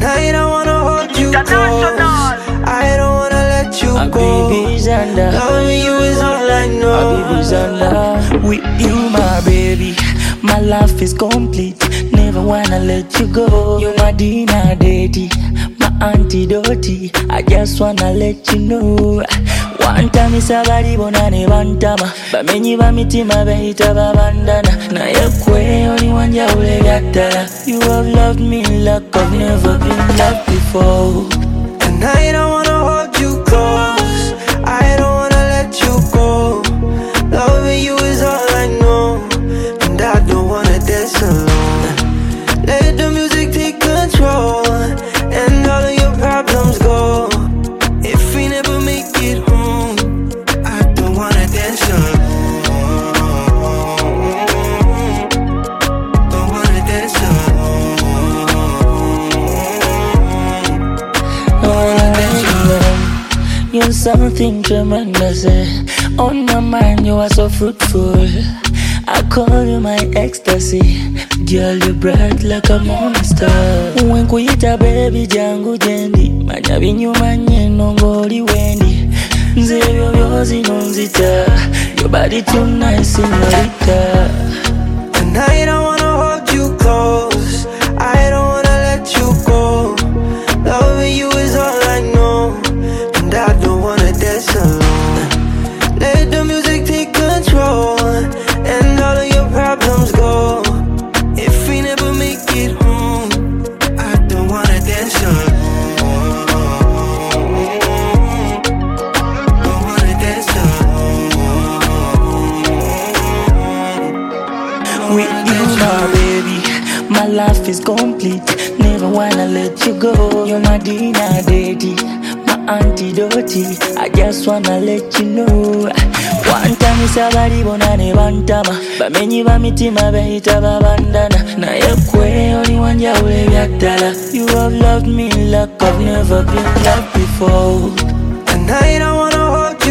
Tonight I wanna hold you close. I don't wanna let you go. Baby's under. Loving you is all I know. Baby's under. With you, my baby, my life is complete. Never wanna let you go. You're my dinner daddy, my antidote. I just wanna let you know. One time is a body bonane bantama. Bamenyi bamitima behita babandana. Na yekwe only one ya ule gatala. You have loved me like I've never been loved before. Tonight I wanna hold you close. I don't wanna let you go. Loving you is all I know, and I don't wanna dance alone. Let the music take control, and all of your problems go. If we never make it home, I don't wanna dance alone. Don't wanna dance alone. You're something tremendous, eh? On my mind you are so fruitful. I call you my ecstasy. Girl, you bright like a monster. When kuita baby jangu jendi, manya binyuma nyeno ngoli wendi. Nze byozi nonzita, your body too nice, señorita. Tonight I wanna hold you close. I don't wanna let you go. Loving you is all I know, and I don't wanna dance alone. Let the music take control, and all of your problems go. If we never make it home, I don't wanna dance alone. Don't wanna dance alone. With you, my baby, my life is complete. Never wanna let you go. You're my dinner daddy, my antidote. I just wanna let you know. One time is a body bonane bantama. Bamenyi bamitima behita babandana. Na yekwe only one ya ule gatala. You have loved me like I've never been loved before. Tonight I wanna hold